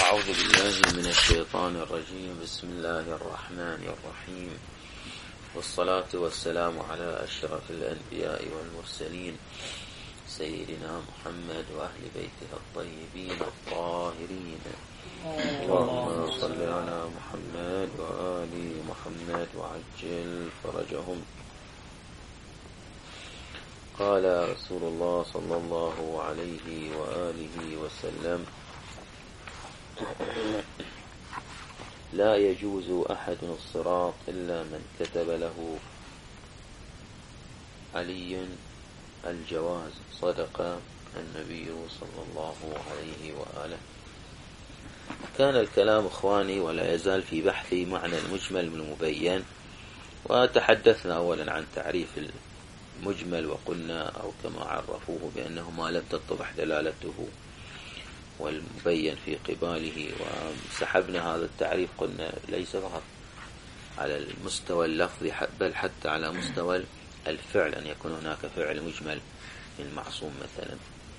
أعوذ بالله من الشيطان الرجيم. بسم الله الرحمن الرحيم، والصلاة والسلام على أشرف الأنبياء والمرسلين سيدنا محمد وأهل بيته الطيبين الطاهرين. اللهم صل على محمد وآل محمد وعجل فرجهم. قال رسول الله صلى الله عليه وآله وسلم: لا يجوز أحد الصراط إلا من كتب له علي الجواز. صدق النبي صلى الله عليه وآله. كان الكلام إخواني ولا يزال في بحث معنى المجمل من المبين، وتحدثنا أولا عن تعريف المجمل وقلنا أو كما عرفوه بأنه ما لم تتضح دلالته والمبين في قباله، وسحبنا هذا التعريف قلنا ليس فقط على المستوى اللفظي بل حتى على مستوى الفعل، أن يكون هناك فعل مجمل من معصوم مثلا.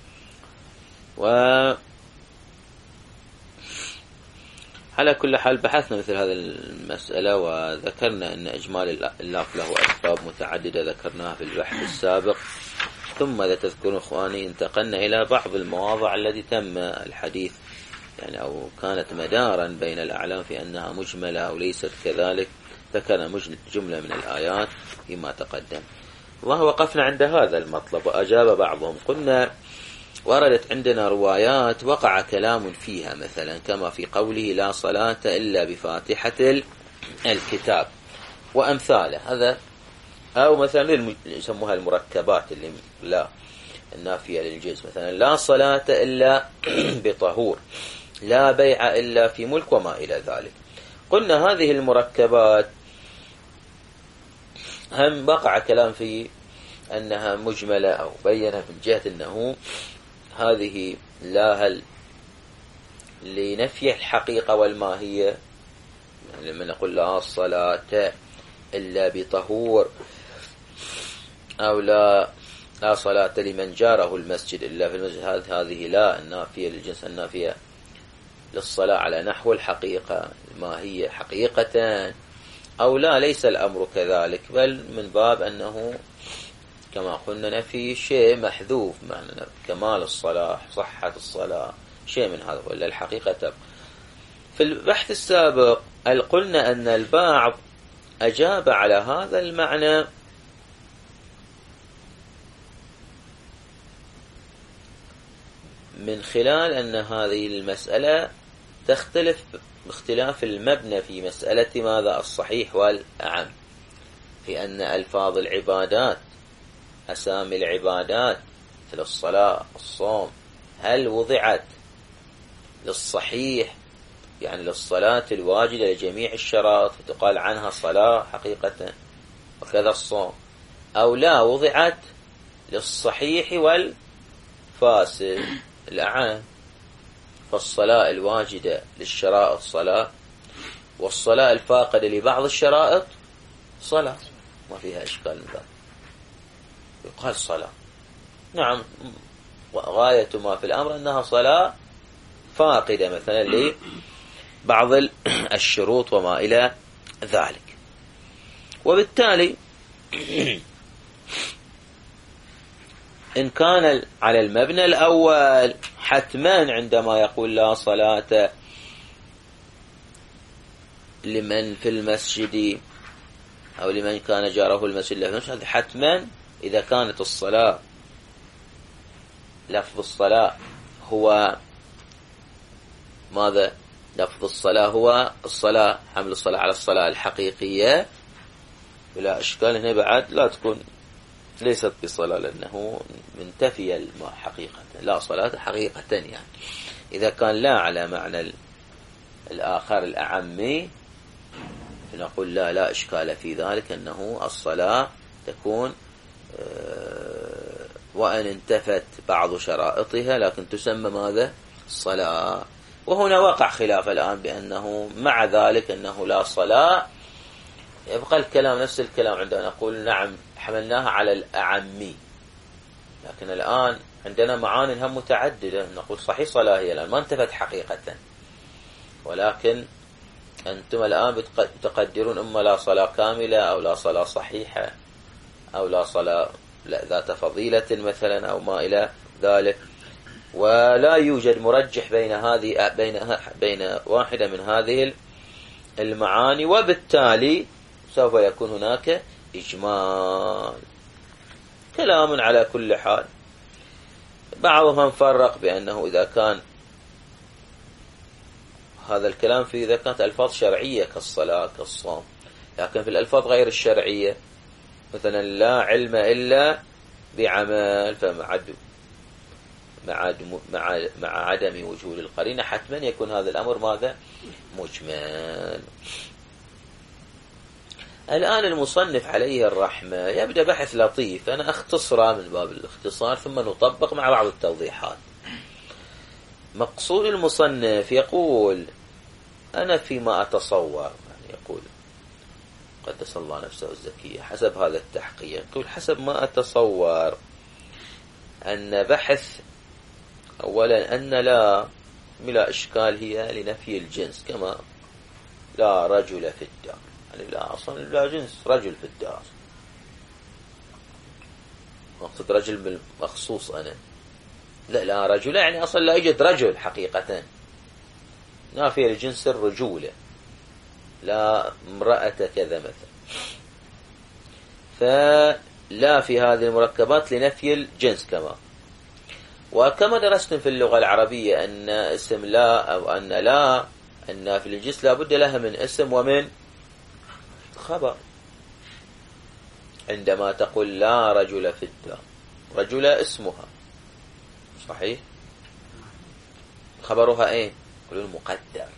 على كل حال بحثنا مثل هذه المسألة، وذكرنا أن إجمال اللفظ له أسباب متعددة ذكرناها في البحث السابق. ثم إذا تذكرون إخواني انتقلنا إلى بعض المواضع التي تم الحديث يعني أو كانت مدارا بين الأعلام في أنها مجملة أو ليست كذلك. ذكرنا جملة من الآيات فيما تقدم، ووقفنا عند هذا المطلب وأجاب بعضهم. قلنا وردت عندنا روايات وقع كلام فيها، مثلا كما في قوله: لا صلاة إلا بفاتحة الكتاب وأمثاله. هذا أو مثلا يسموها المركبات اللي لا النافية للجنس، مثلا لا صلاة إلا بطهور، لا بيع إلا في ملك، وما إلى ذلك. قلنا هذه المركبات هم وقع كلام في أنها مجملة أو بينة من جهة أنه هذه لا هل لنفي الحقيقة والماهية، يعني لما نقول لا صلاة إلا بطهور، أو لا صلاة لمن جاره المسجد إلا في المسجد، هذه لا النافية للجنس النافية للصلاة على نحو الحقيقة الماهية حقيقة، أو لا ليس الأمر كذلك، بل من باب أنه كما قلنا نفي شيء محذوف، معنى كمال الصلاة صحة الصلاة شيء من هذا، ولا الحقيقة تبقى. في البحث السابق قلنا أن البعض أجاب على هذا المعنى من خلال أن هذه المسألة تختلف باختلاف المبنى في مسألة ماذا الصحيح والأعم، في أن ألفاظ العبادات أسامي العبادات مثل الصلاة الصوم هل وضعت للصحيح يعني للصلاة الواجدة لجميع الشرائط فتقال عنها صلاة حقيقة، وكذا الصوم، أو لا وضعت للصحيح والفاسد الأعم، فالصلاة الواجدة للشرائط صلاة، والصلاة الفاقدة لبعض الشرائط صلاة، ما فيها إشكال من ذلك، يقال صلاة. نعم، غاية ما في الأمر أنها صلاة فاقدة مثلا لبعض الشروط وما إلى ذلك. وبالتالي إن كان على المبنى الأول حتما عندما يقول لا صلاة لمن في المسجد أو لمن كان جاره المسجد له المسجد، حتما إذا كانت الصلاة لفظ الصلاة هو ماذا؟ لفظ الصلاة هو الصلاة، حمل الصلاة على الصلاة الحقيقية، بلا إشكال هنا بعد لا تكون ليست بصلاة، لأنه منتفي الماء حقيقة، لا صلاة حقيقة. يعني إذا كان لا على معنى الآخر الأعمي فنقول لا إشكال في ذلك، أنه الصلاة تكون وأن انتفت بعض شرائطها لكن تسمى ماذا؟ الصلاة. وهنا وقع خلاف الآن بأنه مع ذلك أنه لا صلاة، يبقى الكلام نفس الكلام عندنا، نقول نعم حملناها على الأعمي، لكن الآن عندنا معان هم متعددة، نقول صحيح صلاة هي الآن ما انتفت حقيقة، ولكن أنتم الآن تقدرون إما لا صلاة كاملة أو لا صلاة صحيحة أو لا صلاة ذات فضيلة مثلا أو ما إلى ذلك، ولا يوجد مرجح بين واحدة من هذه المعاني، وبالتالي سوف يكون هناك إجمال. كلام على كل حال. بعضهم فرق بأنه إذا كان هذا الكلام في إذا كانت ألفاظ شرعية كالصلاة كالصوم، لكن في الألفاظ غير الشرعية مثلا لا علم إلا بعمل، مع عدم وجود القرينة حتما يكون هذا الأمر ماذا؟ مجمل. الآن المصنف عليه الرحمة يبدأ بحث لطيف، أنا أختصره من باب الاختصار ثم نطبق مع بعض التوضيحات. مقصود المصنف يقول أنا فيما أتصور، يعني يقول قدس الله نفسه الزكية حسب هذا التحقيق، يقول حسب ما أتصور أن بحث أولا أن لا بلا إشكال هي لنفي الجنس، كما لا رجل في الدار، يعني لا أصلا لا جنس رجل في الدار، مقصد رجل بالمخصوص أنا لا رجل، يعني أصلا لا يوجد رجل حقيقة، نافية لجنس الرجولة، لا امرأة كذا مثلا. فلا في هذه المركبات لنفي الجنس وكما درستم في اللغة العربية أن اسم لا أو أن لا أن في الجنس لا بد لها من اسم ومن خبر. عندما تقول لا رجل في الدار، رجل اسمها صحيح، خبرها ايه؟ يقولون مقدر،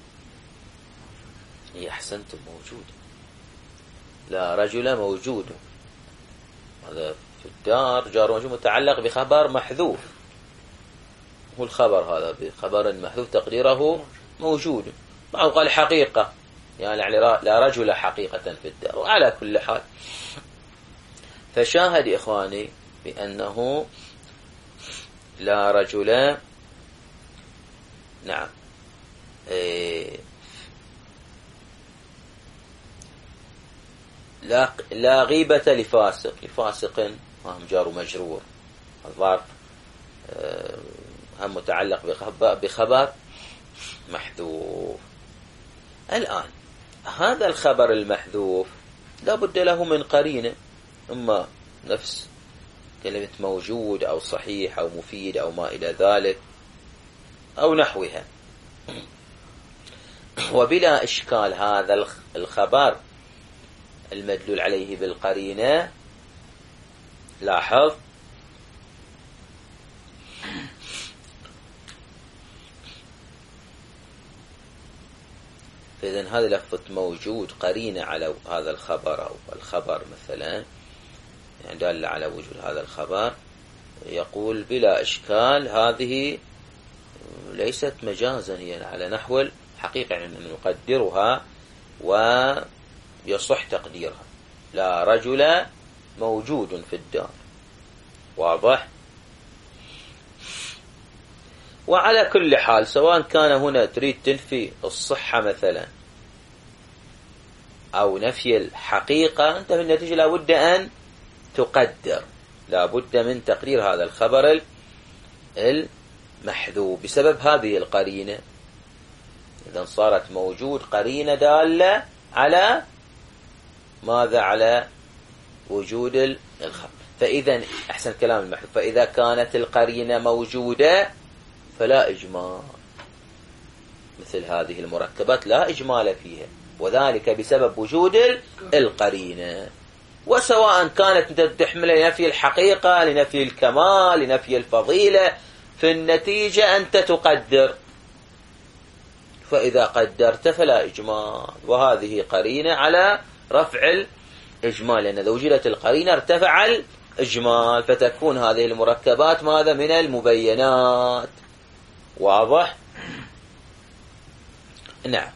هي أحسنتم موجود، لا رجل موجود، هذا في الدار جار ومجرور متعلق بخبر محذوف، هو الخبر هذا بخبر محذوف تقديره موجود. بعض قال حقيقة، يعني لا رجل حقيقة في الدار. وعلى كل حال فشاهد إخواني بأنه لا رجل، نعم، لا غيبة لفاسق هم جار ومجرور، الظرف هم متعلق بخبر محذوف. الآن هذا الخبر المحذوف لا بد له من قرينة، إما نفس كلمة موجود أو صحيح أو مفيد أو ما إلى ذلك أو نحوها. وبلا إشكال هذا الخبر المدلول عليه بالقرينة، لاحظ فإذن هذه لفظة موجود قرينة على هذا الخبر، أو الخبر مثلا يعني دل على وجود هذا الخبر، يقول بلا إشكال هذه ليست مجازا، يعني على نحو الحقيقة، يعني نقدرها ويصح تقديرها، لا رجل موجود في الدار، واضح؟ وعلى كل حال سواء كان هنا تريد تنفي الصحة مثلا أو نفي الحقيقة، أنت في النتيجة لابد أن تقدر، لابد من تقدير هذا الخبر المحذوف بسبب هذه القرينة. إذن صارت موجود قرينة دالة على ماذا؟ على وجود الخبر. فإذا أحسن كلام المحذوف، فإذا كانت القرينة موجودة فلا إجمال، مثل هذه المركبات لا إجمال فيها، وذلك بسبب وجود القرينة. وسواء كانت تحمل لنفي الحقيقة، لنفي الكمال، لنفي الفضيلة، في النتيجة أنت تقدر، فإذا قدرت فلا إجمال، وهذه قرينة على رفع الإجمال، لأن إذا وجدت القرينة ارتفع الإجمال، فتكون هذه المركبات ماذا؟ من المبينات، واضح؟ نعم.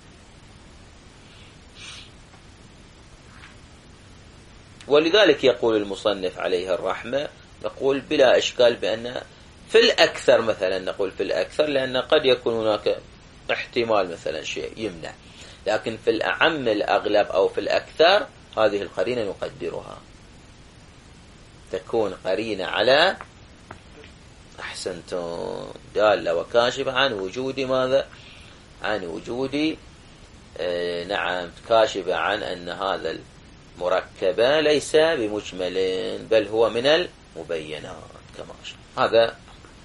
ولذلك يقول المصنف عليه الرحمة، نقول بلا إشكال بأن في الأكثر، مثلا نقول في الأكثر، لأن قد يكون هناك احتمال مثلا شيء يمنع، لكن في الأعم الأغلب أو في الأكثر هذه القرينة نقدرها، تكون قرينة على أحسنتم دالة وكاشفة عن وجود ماذا؟ عن وجود نعم كاشفة عن أن هذا المركب ليس بمجمل بل هو من المبينات كما أشار. هذا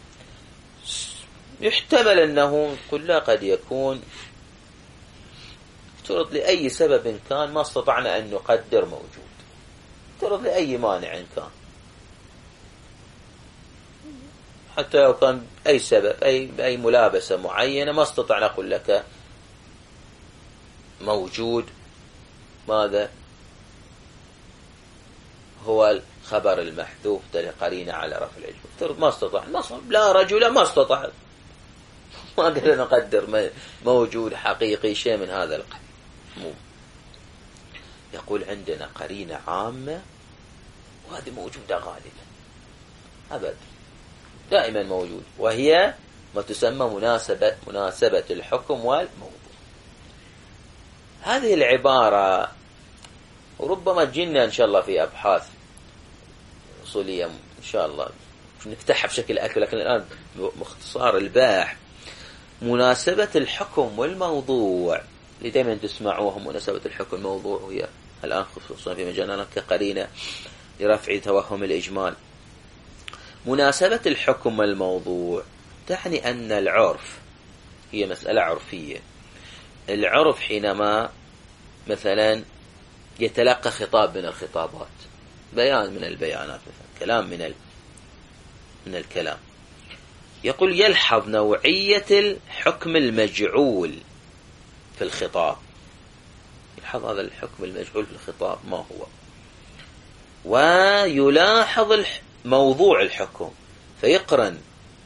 يحتمل أنه كله قد يكون افترض لأي سبب كان ما استطعنا أن نقدر موجود، افترض لأي مانع كان، حتى لو كان أي سبب أي ملابسة معينة ما استطعنا أقول لك موجود ماذا هو الخبر المحذوف قرينة على رفع العلم، افترض ما استطاع، لا رجل ما استطاع، ما قدر نقدر موجود حقيقي شيء من هذا القبيل. يقول عندنا قرينة عامة وهذه موجودة غالبا أبدا دائما موجود، وهي ما تسمى مناسبة الحكم والموضوع. هذه العبارة وربما تجينا إن شاء الله في أبحاث أصولية إن شاء الله نفتحها بشكل أكبر، لكن الآن باختصار الباحث مناسبة الحكم والموضوع اللي دائما تسمعوها مناسبة الحكم والموضوع، وهي الآن خصوصا في مجالنا كقرينة لرفع توهم الإجمال. مناسبة الحكم والموضوع تعني أن العرف هي مسألة عرفية. العرف حينما مثلا يتلقى خطاب من الخطابات، بيان من البيانات، مثلا كلام من الكلام، يقول يلحظ نوعية الحكم المجعول في الخطاب، يلحظ هذا الحكم المجعول في الخطاب ما هو، ويلاحظ موضوع الحكم فيقرن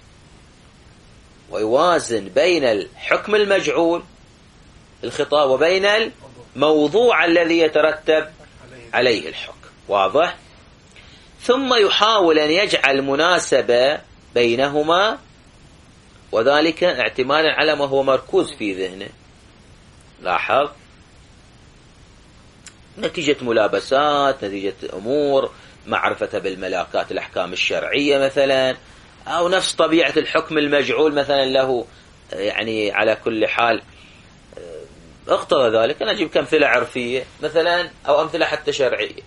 ويوازن بين الحكم المجعول الخطاب وبين الموضوع الذي يترتب عليه الحكم. واضح؟ ثم يحاول أن يجعل مناسبة بينهما، وذلك اعتمادا على ما هو مركوز في ذهنه. لاحظ، نتيجة ملابسات، نتيجة أمور، معرفة بالملاكات الأحكام الشرعية مثلا، أو نفس طبيعة الحكم المجعول مثلا له، يعني على كل حال اقتضى ذلك. أنا أجيب كأمثلة عرفية مثلا أو أمثلة حتى شرعية،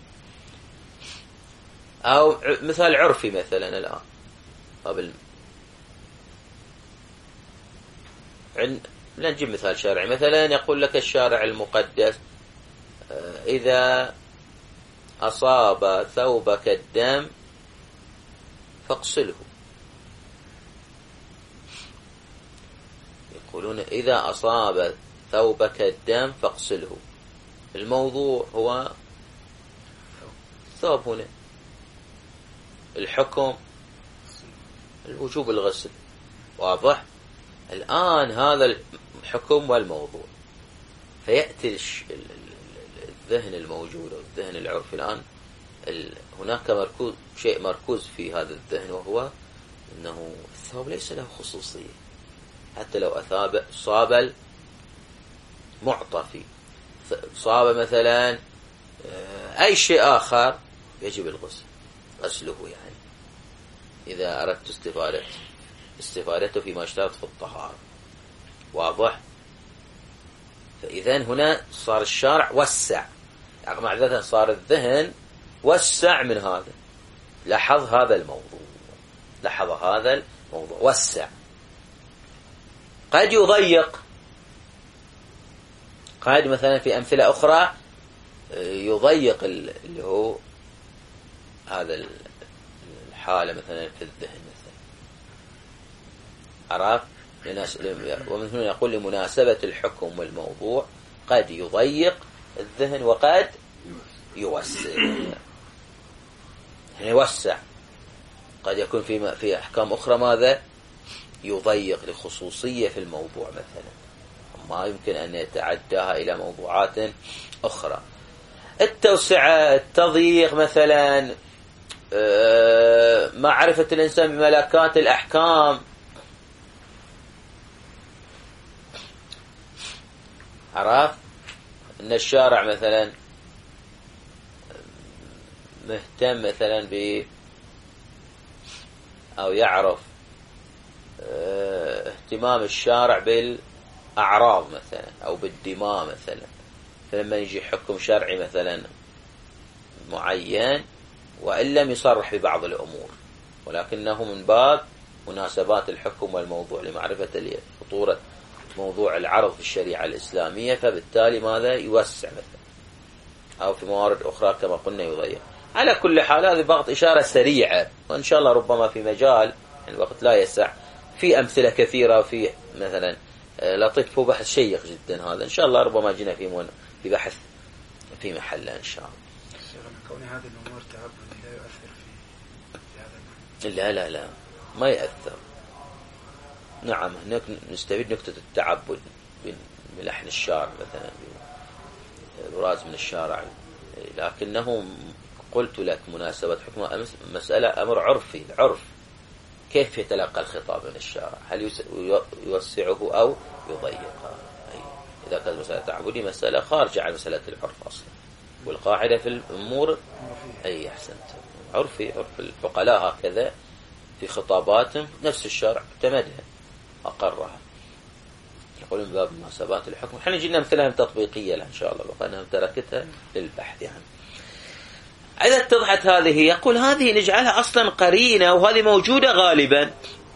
أو مثال عرفي مثلا الآن قبل نجيب مثال شرعي. مثلا يقول لك الشارع المقدس إذا أصاب ثوبك الدم فاغسله. يقولون إذا أصاب ثوبك الدم فاغسله. الموضوع هو ثوب، هنا الحكم الوجوب الغسل. واضح؟ الآن هذا الحكم والموضوع، فيأتي الذهن الموجود أو الذهن العرفي الآن هناك شيء مركوز في هذا الذهن، وهو أنه الثوب ليس له خصوصية، حتى لو صاب المعطفي، صاب مثلا أي شيء آخر يجب الغسل، غسله يعني إذا أردت استفادته فيما اشترط في الطهارة. واضح؟ فإذا هنا صار الشارع وسع، يعني معذرة صار الذهن وسع من هذا. لاحظ هذا الموضوع وسع. قد يضيق، قد مثلا في أمثلة أخرى يضيق اللي هو هذا الحالة مثلا في الذهن مثلا. عرف؟ ومن هنا يقول لمناسبة الحكم والموضوع قد يضيق الذهن وقد يوسع. يوسع قد يكون في أحكام أخرى ماذا؟ يضيق لخصوصية في الموضوع مثلا، ما يمكن أن يتعداها إلى موضوعات أخرى. التوسعة، التضييق مثلا، معرفة الإنسان بملكات الأحكام، عرفت أن الشارع مثلا مهتم مثلا أو يعرف اهتمام الشارع بالأعراض مثلا أو بالدماء مثلا، فلما يجي حكم شرعي مثلا معين وإن لم يصرح ببعض الأمور، ولكنه من باب مناسبات الحكم والموضوع لمعرفة خطورة موضوع العرض في الشريعة الإسلامية، فبالتالي ماذا يوسع مثلا، أو في موارد أخرى كما قلنا يضيق. على كل حال هذه فقط إشارة سريعة، وإن شاء الله ربما في مجال الوقت لا يسع في أمثلة كثيرة، في مثلا لطيف بحث شيق جدا هذا، إن شاء الله ربما جينا في بحث في محله إن شاء الله. كون هذه الأمور تعبدي لا يؤثر في هذا المعنى؟ لا ما يأثر. نعم هناك نستفيد نكتة التعبد بلحن الشارع مثلا الراز من الشارع، لكنه قلت لك مناسبة حكم مسألة أمر عرفي، العرف كيف يتلقى الخطاب من الشارع، هل يوسعه أو يضيقه؟ إذا كانت مسألة تعبدي مسألة خارجة عن مسألة العرف أصلا، والقاعدة في الأمور أي أحسنت عرفي، عرف الفقهاء هكذا في خطاباتهم نفس الشارع اعتمدها أقرها، يقولون باب مناسبات الحكم. احنا جينا مثلها تطبيقية إن شاء الله، وقالنا تركتها للبحث يعني. إذا اتضحت هذه يقول هذه نجعلها أصلا قرينة، وهذه موجودة غالبا،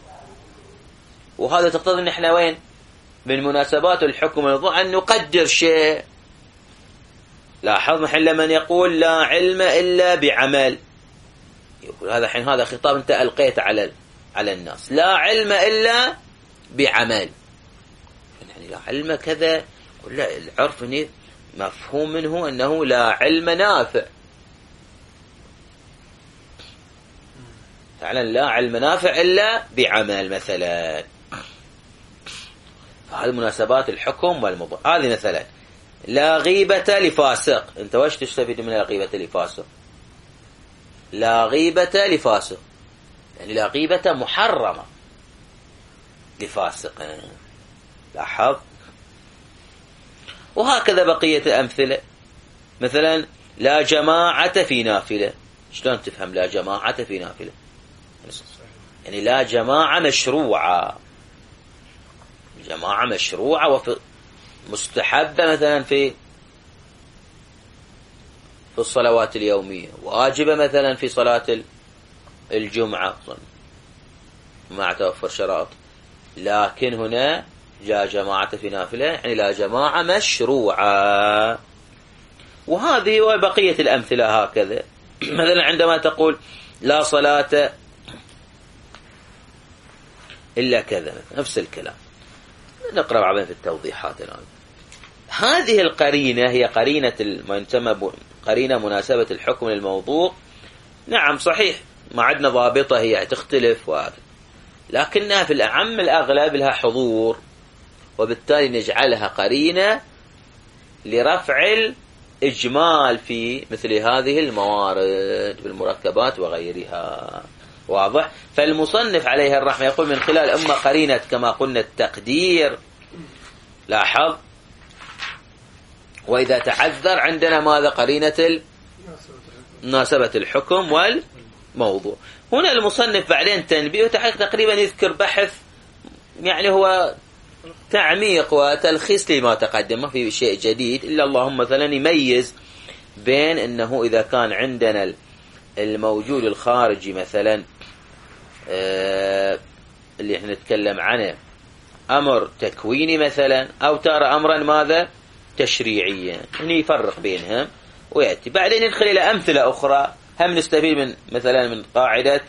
وهذا تقتضي أن احنا وين من مناسبات الحكم والموضوع أن نقدر شيء. لاحظ محل من يقول لا علم إلا بعمل، يقول هذا حين هذا خطاب أنت ألقيت على الناس، لا علم إلا بعمل، يعني لا علم كذا، لا العرف مفهوم منه أنه لا علم نافع، فعلا لا علم نافع إلا بعمل مثلا. فهذه مناسبات الحكم والموضوع. هذه مثلا لا غيبة لفاسق، انت وش تستفيد من لا غيبة لفاسق؟ لا غيبة لفاسق يعني لا غيبة محرمة لفاسق، لاحظ. وهكذا بقية الأمثلة، مثلا لا جماعة في نافلة، شلون تفهم لا جماعة في نافلة؟ يعني لا جماعة مشروعة، جماعة مشروعة ومستحبة مثلا في الصلوات اليومية، واجبة مثلا في صلاة الجمعة مع توفر شرائط، لكن هنا لا جماعة في نافلة يعني لا جماعة مشروعة. وهذه وبقية الأمثلة هكذا. مثلا عندما تقول لا صلاة إلا كذا، نفس الكلام، نقرأ بعضين في التوضيحات الآن. هذه القرينة هي قرينة ما يسمى قرينة مناسبة الحكم للموضوع. نعم صحيح ما عندنا ضابطة، هي تختلف لكنها في الأعم الأغلب لها حضور، وبالتالي نجعلها قرينة لرفع الإجمال في مثل هذه الموارد بالمركبات وغيرها. واضح؟ فالمصنف عليه الرحمة يقول من خلال أما قرينة كما قلنا التقدير، لاحظ، وإذا تعذر عندنا ماذا؟ قرينة مناسبة الحكم والموضوع. هنا المصنف بعدين تنبيه تقريبا يذكر بحث يعني هو تعميق وتلخيص لما تقدم، ما في شيء جديد إلا اللهم مثلا يميز بين أنه إذا كان عندنا الموجود الخارجي مثلا اللي احنا نتكلم عنه أمر تكويني مثلا، أو ترى أمرا ماذا؟ تشريعيا، يعني يفرق بينهم ويأتي بعدين يدخل إلى أمثلة أخرى هم نستفيد من مثلا من قاعدة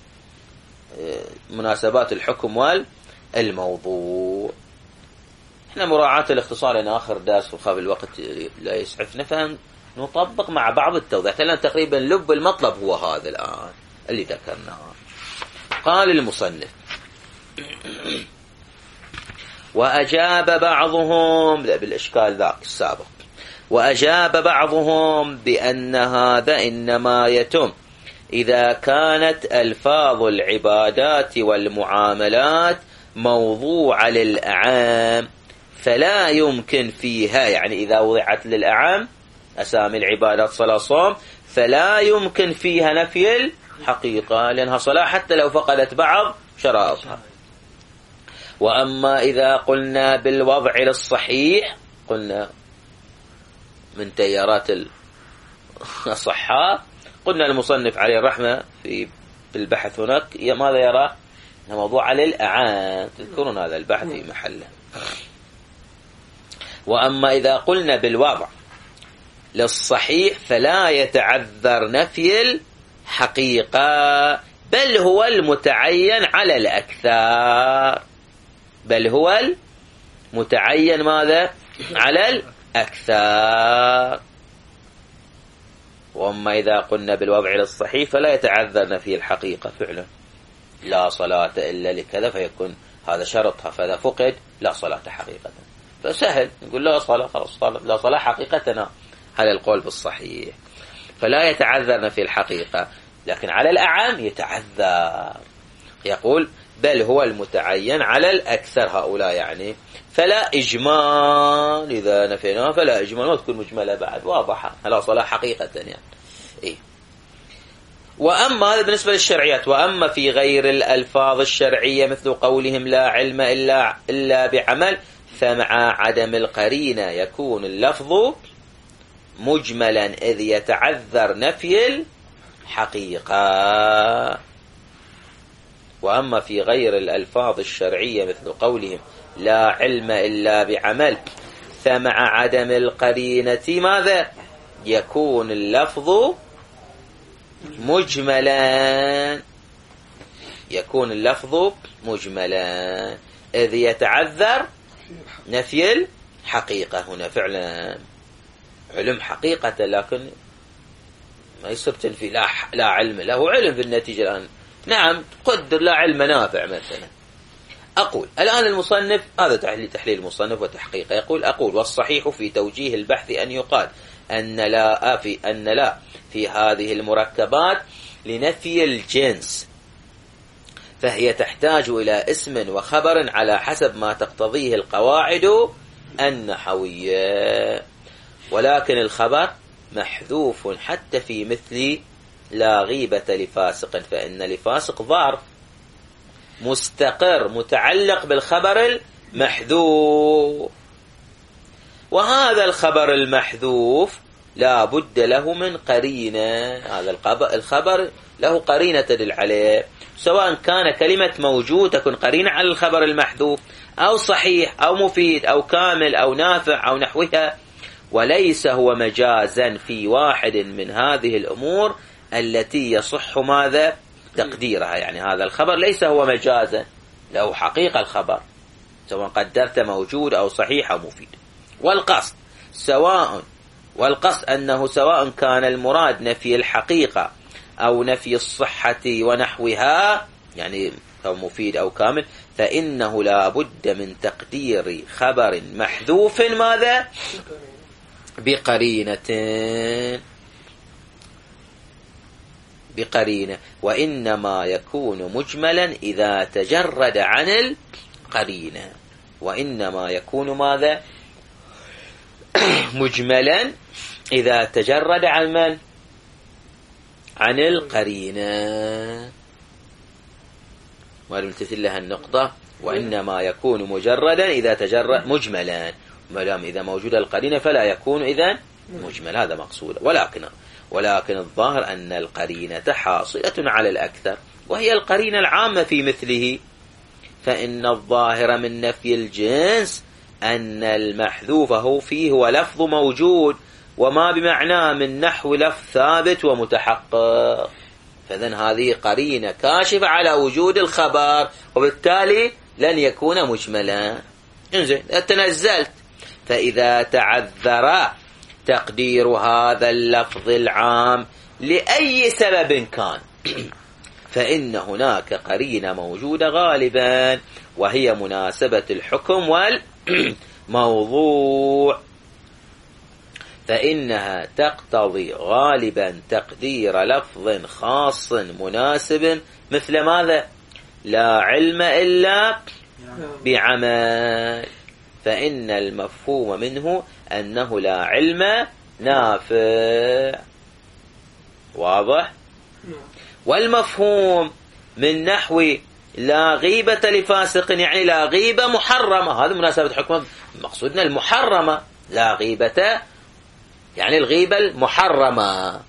مناسبات الحكم والموضوع. احنا مراعاة الاختصار لنا آخر درس وخاف الوقت لا يسعفنا، فهم نطبق مع بعض التوضيح، لأن تقريبا لب المطلب هو هذا الآن اللي ذكرناه. قال المصنف وأجاب بعضهم بالإشكال ذاك السابق، وأجاب بعضهم بأن هذا إنما يتم إذا كانت ألفاظ العبادات والمعاملات موضوع للأعام، فلا يمكن فيها، يعني إذا وضعت للأعم أسامي العبادات صلاة صوم فلا يمكن فيها نفي الحقيقة، لأنها صلاة حتى لو فقدت بعض شرائطها. وأما إذا قلنا بالوضع للصحيح، قلنا من تيارات الصحة، قلنا المصنف عليه الرحمة في البحث هناك ماذا يرى؟ موضوع للأعام، تذكرون هذا البحث في محله. وأما إذا قلنا بالوضع للصحيح فلا يتعذر نفي الحقيقة، بل هو المتعين على الأكثر، بل هو المتعين ماذا؟ على الأكثر. وأما إذا قلنا بالوضع للصحيح فلا يتعذر نفي الحقيقة فعلا، لا صلاة إلا لكذا، فيكون هذا شرطها، فإذا فقد لا صلاة حقيقة، فسهل نقول لا صلاة، خلاص لا صلاة حقيقتنا، هذا القول بالصحيح. فلا يتعذر نفي الحقيقة، لكن على الأعم يتعذر، يقول بل هو المتعين على الأكثر هؤلاء، يعني فلا إجمال، إذا نفيناها فلا إجمال، ما تكون مجملة بعد واضحة، لا صلاة حقيقة يعني. إيه. وأما هذا بالنسبة للشرعيات. وأما في غير الألفاظ الشرعية مثل قولهم لا علم إلا بعمل، فمع عدم القرينة يكون اللفظ مجملا إذ يتعذر نفي الحقيقة. وأما في غير الألفاظ الشرعية مثل قولهم لا علم إلا بعمل، فمع عدم القرينة ماذا؟ يكون اللفظ مجملا، يكون اللفظ مجملا إذ يتعذر نفي الحقيقة. هنا فعلا علم حقيقة، لكن ما يصير تنفي لا علم له، علم في النتيجة الآن. نعم قدر لا علم نافع مثلا. أقول الآن المصنف، هذا تحليل المصنف وتحقيقه، يقول أقول والصحيح في توجيه البحث أن يقال أن لا في هذه المركبات لنفي الجنس، فهي تحتاج إلى اسم وخبر على حسب ما تقتضيه القواعد النحوية، ولكن الخبر محذوف حتى في مثل لا غيبة لفاسق، فإن لفاسق ظرف مستقر متعلق بالخبر المحذوف، وهذا الخبر المحذوف لا بد له من قرينة. هذا الخبر له قرينة تدل عليه، سواء كان كلمة موجود تكون قرينة على الخبر المحذوف، أو صحيح أو مفيد أو كامل أو نافع أو نحوها، وليس هو مجازا في واحد من هذه الأمور التي يصح ماذا؟ تقديرها. يعني هذا الخبر ليس هو مجازا، له حقيقة الخبر، سواء قدرت موجود أو صحيح أو مفيد. والقصد أنه سواء كان المراد نفي الحقيقة أو نفي الصحة ونحوها، يعني أو مفيد أو كامل، فإنه لا بد من تقدير خبر محذوف ماذا؟ بقرينة، وإنما يكون مجملا إذا تجرد عن القرينة. وإنما يكون ماذا؟ مجملا إذا تجرد عن من؟ عن القرينة. ونمتثل لها النقطة، وإنما يكون مجردا إذا تجرد مجملا، مدام إذا موجود القرينة فلا يكون إذن مجمل، هذا مقصود. ولكن الظاهر أن القرينة حاصلة على الأكثر، وهي القرينة العامة في مثله، فإن الظاهر من نفي الجنس أن المحذوف فيه هو لفظ موجود، وما بمعناه من نحو لفظ ثابت ومتحقق، فإذن هذه قرينة كاشفة على وجود الخبر، وبالتالي لن يكون مجملا. انزين تنزلت، فإذا تعذر تقدير هذا اللفظ العام لأي سبب كان فإن هناك قرينة موجودة غالبا، وهي مناسبة الحكم والموضوع، فإنها تقتضي غالبا تقدير لفظ خاص مناسب، مثل ماذا؟ لا علم إلا بعمل، فإن المفهوم منه أنه لا علم نافع. واضح؟ والمفهوم من نحو لا غيبة لفاسق يعني لا غيبة محرمة، هذا مناسبة حكم مقصودنا المحرمة، لا غيبة يعني الغيبة المحرمة،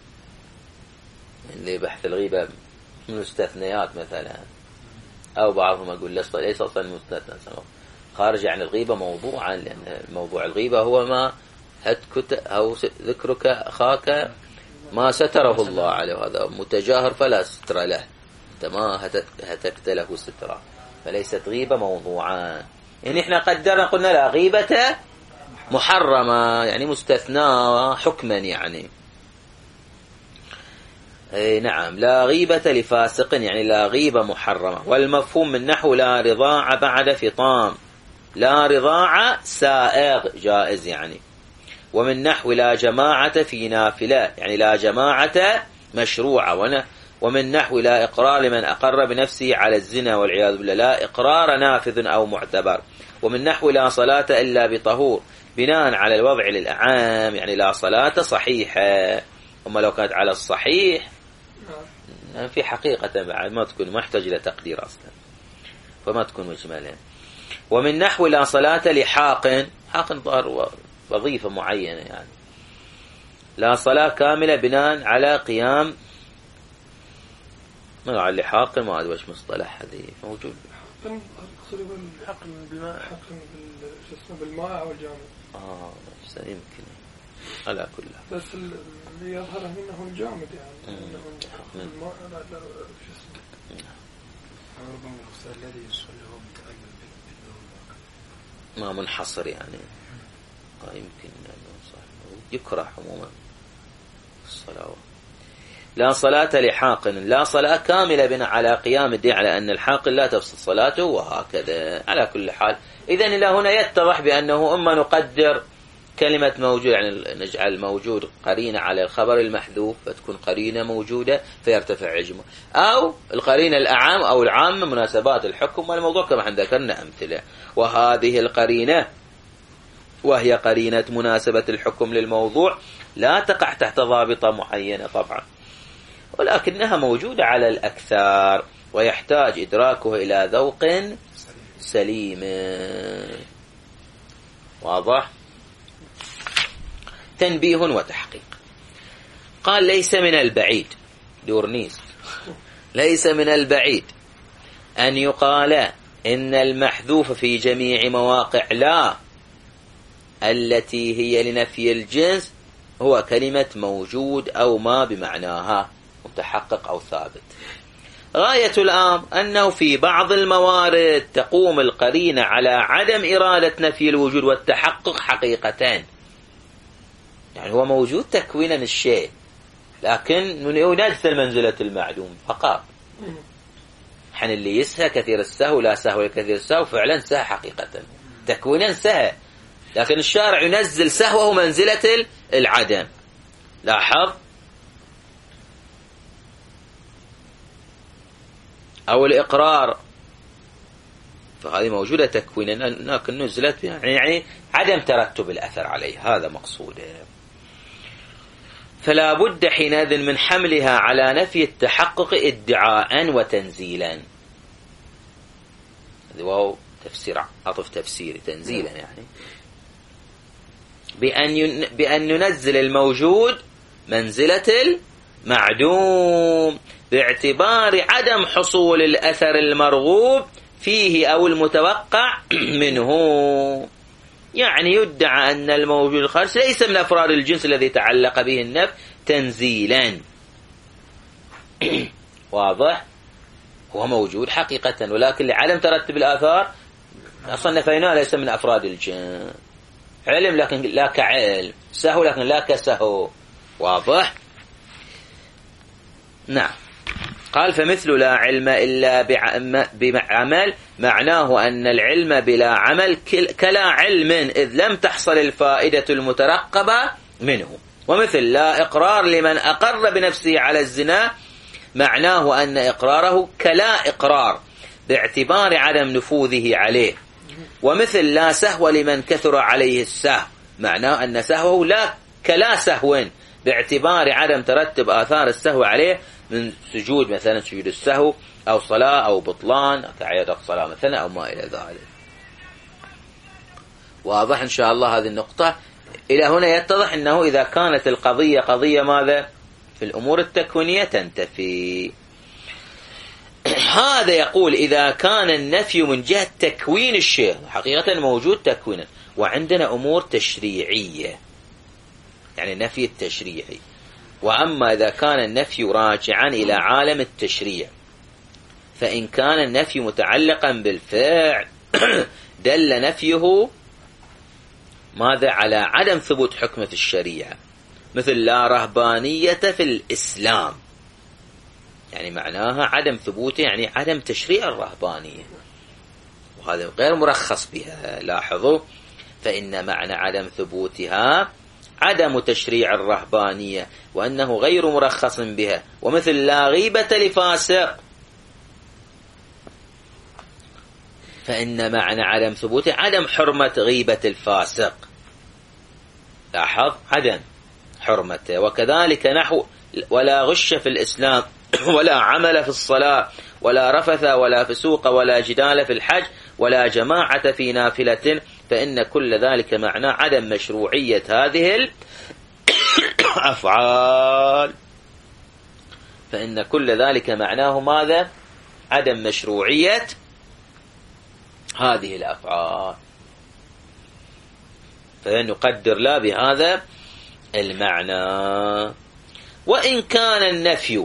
اللي بحث الغيبة من المستثنيات مثلا، أو بعضهم يقول ليس أصلا مستثنى خارج عن الغيبة موضوعا، لأن موضوع الغيبة هو ما هتكت أو ذكرك أخاك ما ستره الله عليه، وهذا متجاهر فلا ستر له، أنت ما هتكت له سترة، فليست غيبة موضوعا. يعني إحنا قدرنا قلنا لا غيبة محرمة يعني مستثنى حكما يعني. نعم، لا غيبة لفاسق يعني لا غيبة محرمة. والمفهوم من نحو لا رضاع بعد فطام، لا رضاع سائغ جائز يعني. ومن نحو لا جماعة في نافلة يعني لا جماعة مشروعة. ومن نحو لا إقرار لمن أقر بنفسه على الزنا والعياذ بالله، لا إقرار نافذ أو معتبر. ومن نحو لا صلاة إلا بطهور بناء على الوضع للأعام يعني لا صلاة صحيحة. أما لو كانت على الصحيح في حقيقة بعد ما تكون محتاج إلى تقدير أصلا، فما تكون مجملة. ومن نحو لا صلاة لحاق، حاق ظهر وظيفة معينة يعني، لا صلاة كاملة بناء على قيام ما على لحاق، ما أدري وش مصطلح هذه موجود. حق بالماء، حق بالماء أو الجامد. يمكن على كل بس اللي يظهر منه الجامد يعني الماء ربما الغسل الذي يصلي هو متألم ما منحصر يعني. يمكن يكره عموما الصلاة. لا صلاة لحاق، لا صلاة كاملة بناء على قيام الدين على أن الحاق لا تفسد صلاته وهكذا. على كل حال إذن إلى هنا يتضح بأنه إما نقدر كلمة موجود يعني نجعل موجود قرينة على الخبر المحذوف فتكون قرينة موجودة فيرتفع عجمه، أو القرينة الأعام أو العامة مناسبات الحكم والموضوع كما ذكرنا أمثلة. وهذه القرينة وهي قرينة مناسبة الحكم للموضوع لا تقع تحت ضابطة معينة طبعا، ولكنها موجودة على الأكثر ويحتاج إدراكه إلى ذوق سليم. واضح؟ تنبيه وتحقيق. قال ليس من البعيد دورنيس، ليس من البعيد أن يقال إن المحذوف في جميع مواقع لا التي هي لنفي الجنس هو كلمة موجود أو ما بمعناها متحقق أو ثابت. غاية الأمر أنه في بعض الموارد تقوم القرينة على عدم إرادة نفي الوجود والتحقق حقيقتان، يعني هو موجود تكوينا الشيء لكن ينزل منزلة المعدوم فقط. حين اللي يسهى كثير السهو لا سهو كثير السهو فعلا سهى حقيقة، تكوينا سهى، لكن الشارع ينزل سهوه منزلة العدم. لاحظ، أو الإقرار فهذه موجودة تكوينا لكن نزلت يعني عدم ترتب الأثر عليه، هذا مقصوده. فلا بد حينئذ من حملها على نفي التحقق ادعاء وتنزيلا. وهو تفسير عطف تفسيري تنزيلا يعني بأن ننزل الموجود منزلة المعدوم باعتبار عدم حصول الأثر المرغوب فيه أو المتوقع منه. يعني يدعى أن الموجود الخارج ليس من أفراد الجنس الذي تعلق به النفي تنزيلا. واضح؟ هو موجود حقيقة ولكن لعدم ترتب الآثار أصلا نفيناه ليس من أفراد الجنس. علم لكن لا كعلم، سهو لكن لا كسهو. واضح؟ نعم. قال فمثل لا علم إلا بعمل معناه أن العلم بلا عمل كلا علم إذ لم تحصل الفائدة المترقبة منه. ومثل لا إقرار لمن أقر بنفسه على الزنا معناه أن إقراره كلا إقرار باعتبار عدم نفوذه عليه. ومثل لا سهو لمن كثر عليه السهو، معناه أن سهوه لا كلا سهو باعتبار عدم ترتب آثار السهو عليه من سجود، مثلا سجود السهو أو صلاة أو بطلان كعيادة الصلاة مثلا أو ما إلى ذلك. واضح إن شاء الله هذه النقطة. إلى هنا يتضح أنه إذا كانت القضية قضية ماذا في الأمور التكوينية تنتفي. هذا يقول إذا كان النفي من جهة تكوين الشيء حقيقة موجود تكوينا، وعندنا أمور تشريعية يعني النفي التشريعي. وأما إذا كان النفي راجعا إلى عالم التشريع فإن كان النفي متعلقا بالفعل دل نفيه ماذا على عدم ثبوت حكمة الشريعة، مثل لا رهبانية في الإسلام، يعني معناها عدم ثبوته يعني عدم تشريع الرهبانية، وهذا غير مرخص بها. لاحظوا، فإن معنى عدم ثبوتها عدم تشريع الرهبانية وأنه غير مرخص بها. ومثل لا غيبة لفاسق، فإن معنى عدم ثبوته عدم حرمة غيبة الفاسق. لاحظ، عدم حرمته. وكذلك نحو ولا غش في الإسلام ولا عمل في الصلاة ولا رفث ولا فسوق ولا جدال في الحج ولا جماعة في نافلة، فإن كل ذلك معناه عدم مشروعية هذه الأفعال. فإن كل ذلك معناه ماذا؟ عدم مشروعية هذه الأفعال. فنقدر لا بهذا المعنى. وإن كان النفي،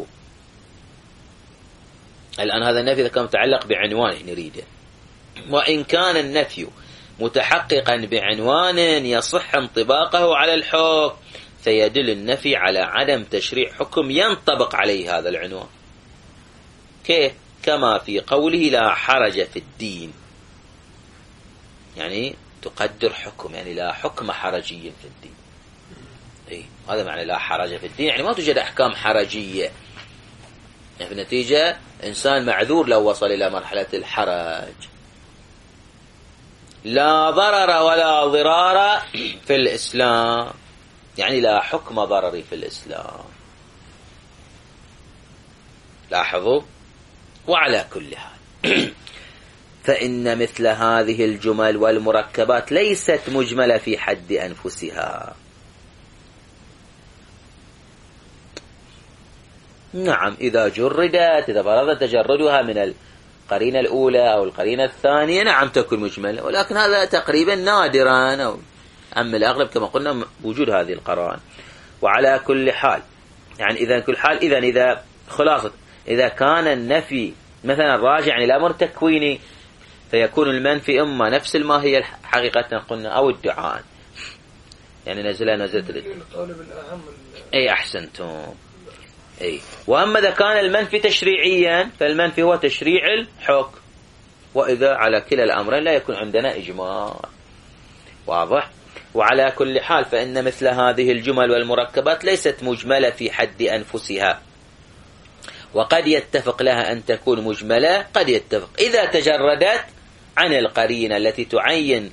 الآن هذا النفي كان متعلق بعنوان نريده، وإن كان النفي متحققا بعنوان يصح انطباقه على الحكم فيدل النفي على عدم تشريع حكم ينطبق عليه هذا العنوان. كيف؟ كما في قوله لا حرج في الدين، يعني تقدر حكم، يعني لا حكم حرجي في الدين. هذا معنى لا حرج في الدين، يعني ما توجد أحكام حرجية، يعني في النتيجة إنسان معذور لو وصل إلى مرحلة الحرج. لا ضرر ولا ضرار في الإسلام، يعني لا حكم ضرري في الإسلام. لاحظوا. وعلى كل حال فإن مثل هذه الجمل والمركبات ليست مجملة في حد أنفسها. نعم، إذا جردت، إذا فرض تجردها من القرينة الأولى أو القرينة الثانية نعم تكون مجملة، ولكن هذا تقريبا نادرا، أو أما الأغلب كما قلنا وجود هذه القرائن. وعلى كل حال يعني إذا كل حال إذا خلاصة إذا كان النفي مثلا راجع إلى أمر تكويني فيكون المنفي إما نفس الماهية حقيقة قلنا أو ادعاء، يعني نزلت أي أحسنتم. أي. وأما إذا كان المنفي تشريعيا فالمنفي هو تشريع الحكم، وإذا على كلا الأمرين لا يكون عندنا إجماع. واضح. وعلى كل حال فإن مثل هذه الجمل والمركبات ليست مجملة في حد أنفسها، وقد يتفق لها أن تكون مجملة، قد يتفق إذا تجردت عن القرينة التي تعين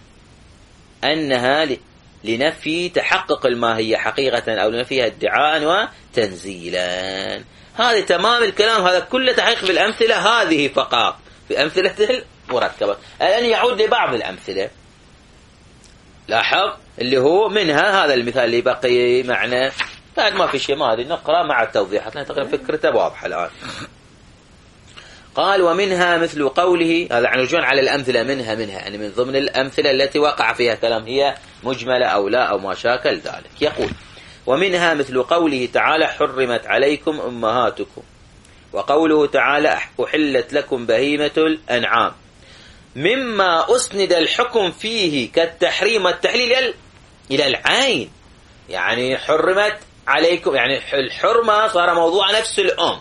أنها لنفي تحقق الماهية حقيقة أو لنفيها ادعاء وتنزيلا. هذا تمام الكلام، هذا كله تحقيق بالأمثلة هذه فقط، بأمثلة المركبات. الآن يعود لبعض الأمثلة. لاحظ اللي هو منها هذا المثال اللي بقي معنا، بعد ما في شيء، ما هذه نقرأ مع التوضيحات تقريبا فكرته واضحة الآن. قال ومنها مثل قوله، هذا عن رجوع على الأمثلة، منها يعني من ضمن الأمثلة التي وقع فيها كلام هي مجملة أو لا أو ما شاكل ذلك. يقول ومنها مثل قوله تعالى حرمت عليكم أمهاتكم، وقوله تعالى أحلت لكم بهيمة الأنعام، مما أسند الحكم فيه كالتحريم والتحليل إلى العين، يعني حرمت عليكم، يعني الحرمة صار موضوع نفس الأم،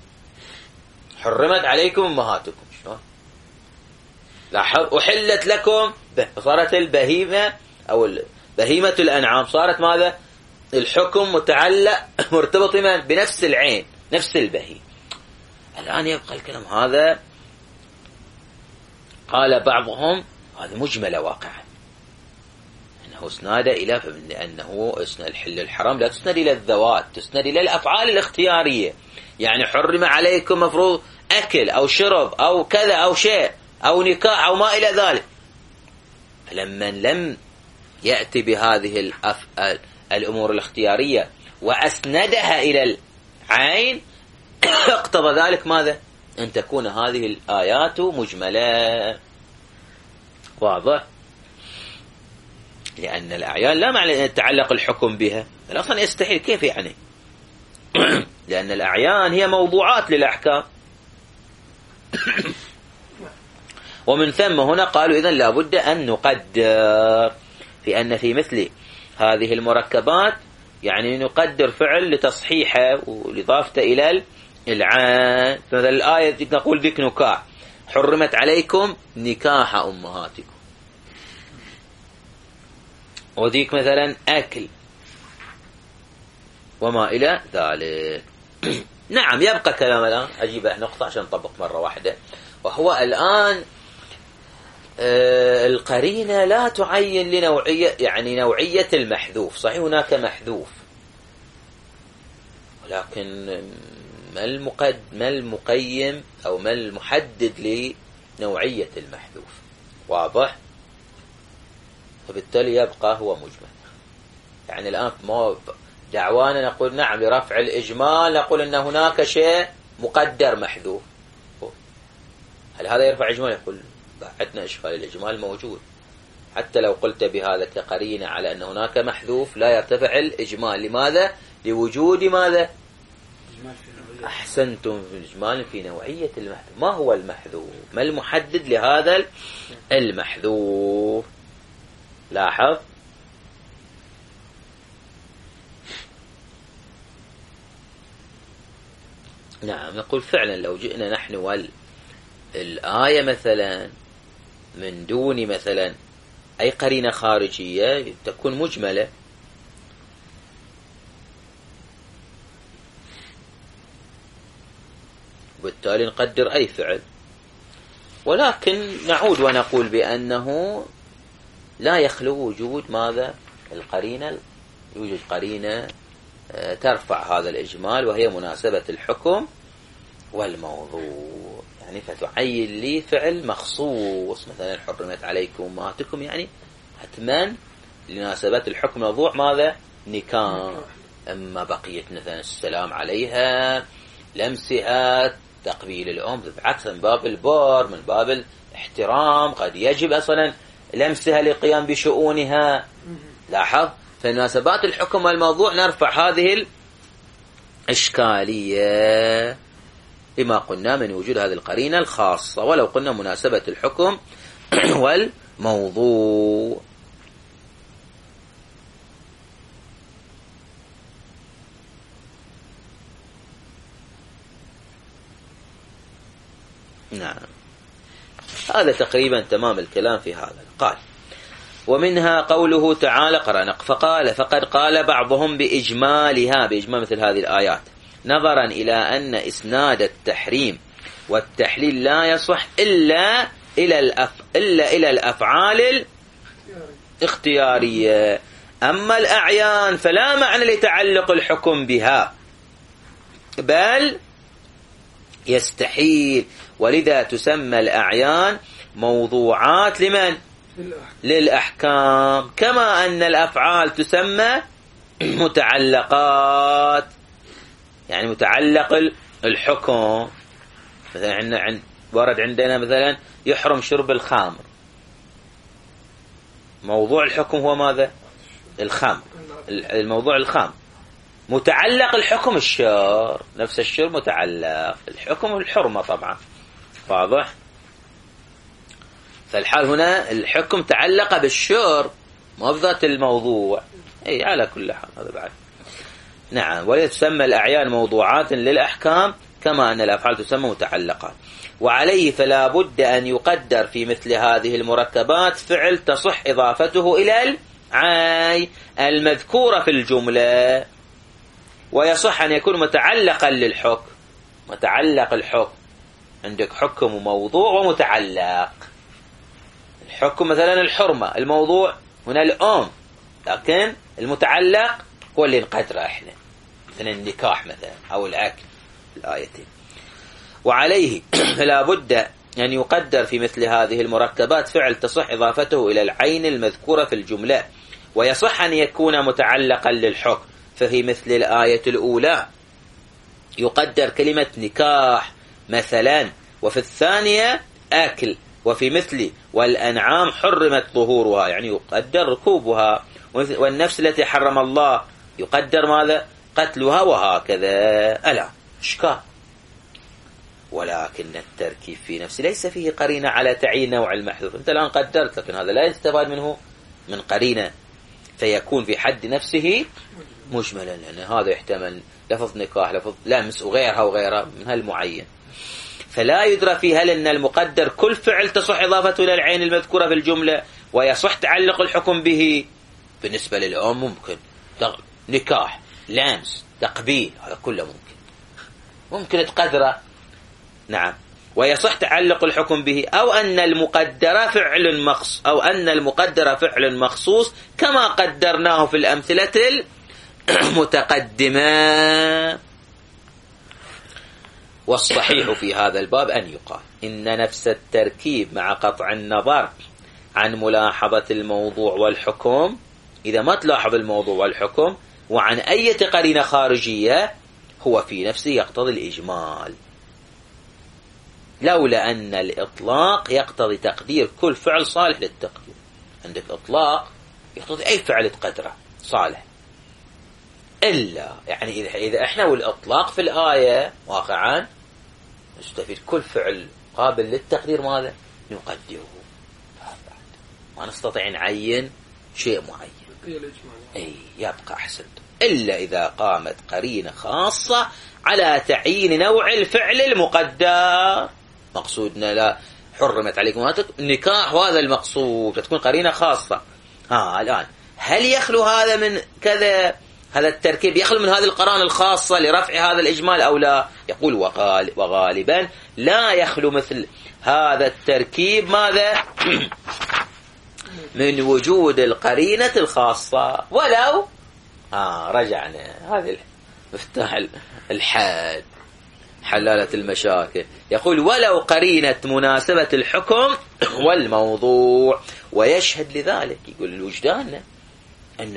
حرمت عليكم أمهاتكم. شلون؟ لاحظ أحلت لكم، صارت البهيمة أو بهيمة الأنعام، صارت ماذا؟ الحكم متعلق مرتبط بنفس العين، نفس البهيمة. الآن يبقى الكلام هذا. قال بعضهم هذه مجملة واقعا، أنه اسناد إلى، لأنه الحل الحرام لا تسند إلى الذوات، تسند إلى الأفعال الاختيارية. يعني حرم عليكم مفروض أكل أو شرب أو كذا أو شيء أو نكاح أو ما إلى ذلك. فلما لم يأتي بهذه الأمور الاختيارية وأسندها إلى العين اقتضى ذلك ماذا؟ أن تكون هذه الآيات مجملة. واضح؟ لأن الأعيان لا معنى أن يتعلق الحكم بها، أصلا يستحيل. كيف يعني؟ لأن الأعيان هي موضوعات للأحكام. ومن ثم هنا قالوا إذن لابد أن نقدر في أن في مثل هذه المركبات يعني نقدر فعل لتصحيحه والإضافة إلى العين. مثلا الآية نقول ذيك نكاح، حرمت عليكم نكاح أمهاتكم، وذيك مثلا أكل وما إلى ذلك. نعم يبقى كلام الآن، أجيب نقطة عشان نطبق مرة واحدة، وهو الآن القرينة لا تعين لنوعية، يعني نوعية المحذوف. صحيح هناك محذوف، ولكن ما المقيم أو ما المحدد لنوعية المحذوف؟ واضح؟ فبالتالي يبقى هو مجمل. يعني الآن ما دعوانا نقول نعم لرفع الإجمال نقول أن هناك شيء مقدر محذوف، هل هذا يرفع إجمال؟ يقول عندنا إشكال، الإجمال موجود، حتى لو قلت بهذا كقرينة على أن هناك محذوف لا يرتفع الإجمال. لماذا؟ لوجود ماذا؟ أحسنتم، في إجمال في نوعية المحذوف. ما هو المحذوف؟ ما المحدد لهذا المحذوف؟ لاحظ. نعم نقول فعلا لو جئنا نحن والآية مثلا من دون مثلا أي قرينة خارجية تكون مجملة، وبالتالي نقدر أي فعل. ولكن نعود ونقول بأنه لا يخلو وجود ماذا؟ القرينة، يوجد قرينة ترفع هذا الإجمال، وهي مناسبة الحكم والموضوع. يعني فتعين لي فعل مخصوص، مثلا حرمت عليكم أمهاتكم، يعني حتما لمناسبة الحكم والموضوع ماذا؟ نكاح. أما بقية مثلا السلام عليها، لمسها، تقبيل الأم، بالعكس من باب البر، من باب الاحترام، قد يجب أصلا لمسها للقيام بشؤونها. لاحظ، فمناسبات الحكم والموضوع نرفع هذه الإشكالية لما قلنا من وجود هذه القرينة الخاصة، ولو قلنا مناسبة الحكم والموضوع. نعم، هذا تقريبا تمام الكلام في هذا. قال ومنها قوله تعالى قرأنا فقد قال بعضهم بإجمالها، بإجمال مثل هذه الآيات، نظرا إلى أن إسناد التحريم والتحليل لا يصح إلا إلى الأفعال الاختيارية. أما الأعيان فلا معنى لتعلق الحكم بها، بل يستحيل، ولذا تسمى الأعيان موضوعات لمن؟ للأحكام، كما أن الأفعال تسمى متعلقات، يعني متعلق الحكم. مثلا ورد عندنا مثلا يحرم شرب الخمر، موضوع الحكم هو ماذا؟ الخمر، الموضوع الخمر. متعلق الحكم الشرب، نفس الشرب متعلق الحكم الحرمة طبعا. واضح؟ فالحال هنا الحكم تعلق بالشرب ما بذات الموضوع. أي على كل حال هذا بعد. نعم، ويتسمى الأعيان موضوعات للأحكام كما أن الأفعال تسمى متعلقات. وعليه فلا بد أن يقدر في مثل هذه المركبات فعل تصح إضافته إلى العين المذكورة في الجملة، ويصح أن يكون متعلقا للحكم. متعلق الحكم، عندك حكم وموضوع ومتعلق. الحكم مثلا الحرمة، الموضوع هنا الأم، لكن المتعلق هو اللي نقدره احنا، مثلا النكاح مثلا أو الأكل الآيتين. وعليه فلا بد أن يقدر في مثل هذه المركبات فعل تصح إضافته إلى العين المذكورة في الجملة، ويصح أن يكون متعلقا للحكم، ففي مثل الآية الأولى يقدر كلمة نكاح مثلا، وفي الثانية أكل، وفي مثل والأنعام حرمت ظهورها يعني يقدر ركوبها، والنفس التي حرم الله يقدر ماذا؟ قتلها، وهكذا. ألا إشكال، ولكن التركيب في نفسه ليس فيه قرينة على تعيين نوع المحذوف. أنت الآن قدرت، لكن هذا لا يستفاد منه من قرينة، فيكون في حد نفسه مجملا، لأن هذا يحتمل لفظ نكاح، لفظ لمس، وغيرها وغيرها من هالمعين. فلا يدرى في هل أن المقدر كل فعل تصح إضافته إلى العين المذكورة في الجملة ويصح تعلق الحكم به. بالنسبة للأم ممكن نكاح، لمس، تقبيل، هذا كله ممكن تقدره، نعم، ويصح تعلق الحكم به، أو أن المقدر فعل مخصوص كما قدرناه في الأمثلة المتقدمة. والصحيح في هذا الباب أن يقال إن نفس التركيب مع قطع النظر عن ملاحظة الموضوع والحكم، إذا ما تلاحظ الموضوع والحكم وعن أي قرينة خارجية، هو في نفسه يقتضي الإجمال، لولا أن الإطلاق يقتضي تقدير كل فعل صالح للتقدير. عندك إطلاق يقتضي أي فعل تقدره صالح، إلا يعني إذا إحنا والإطلاق في الآية واقعا نستفيد كل فعل قابل للتقدير ماذا؟ نقدره، ما نستطيع نعين شيء معين، أي يبقى أحسن، إلا إذا قامت قرينة خاصة على تعيين نوع الفعل المقدر. مقصودنا لا حرمت عليكم النكاح، وهذا المقصود، تكون قرينة خاصة. الآن هل يخلو هذا من كذا؟ هذا التركيب يخلو من هذه القرائن الخاصة لرفع هذا الإجمال أو لا؟ يقول وغالبا لا يخلو مثل هذا التركيب ماذا؟ من وجود القرينة الخاصة، ولو رجعنا هذه مفتاح الحاد حلالة المشاكل. يقول ولو قرينة مناسبة الحكم والموضوع، ويشهد لذلك، يقول الوجدان أن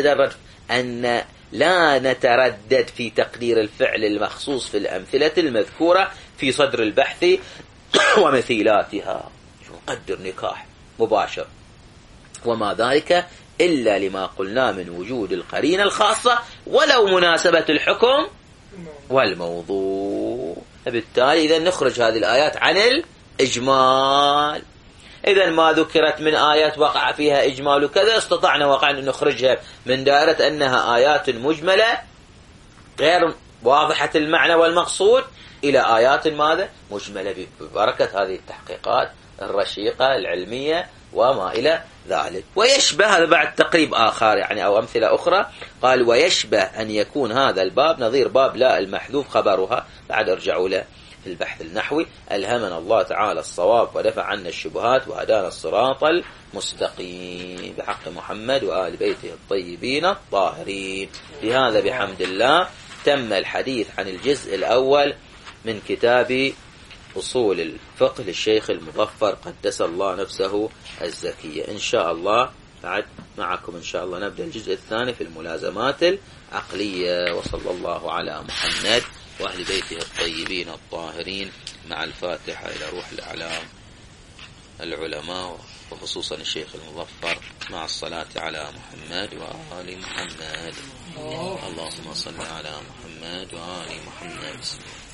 لا نتردد في تقدير الفعل المخصوص في الأمثلة المذكورة في صدر البحث ومثيلاتها، نقدر نكاح مباشر وما ذلك إلا لما قلنا من وجود القرينة الخاصة ولو مناسبة الحكم والموضوع. فبالتالي إذا نخرج هذه الآيات عن الإجمال، إذا ما ذكرت من آيات وقع فيها إجمال وكذا، استطعنا واقعا أن نخرجها من دائرة أنها آيات مجملة غير واضحة المعنى والمقصود إلى آيات ماذا؟ مجملة، ببركة هذه التحقيقات الرشيقة العلمية وما إلى ذلك. ويشبه هذا بعد تقريب آخر يعني أو أمثلة أخرى، قال ويشبه أن يكون هذا الباب نظير باب لا المحذوف خبرها، بعد ارجعوا له في البحث النحوي. ألهمنا الله تعالى الصواب ودفع عنا الشبهات وهدانا الصراط المستقيم بحق محمد وآل بيته الطيبين الطاهرين. بهذا بحمد الله تم الحديث عن الجزء الأول من كتاب أصول الفقه للشيخ المظفر قدس الله نفسه الزكية. إن شاء الله بعد معكم إن شاء الله نبدأ الجزء الثاني في الملازمات العقلية. وصلى الله على محمد وأهل بيته الطيبين الطاهرين، مع الفاتحة إلى روح الأعلام العلماء وخصوصا الشيخ المظفر، مع الصلاة على محمد وآل محمد. اللهم صل على محمد وآل محمد.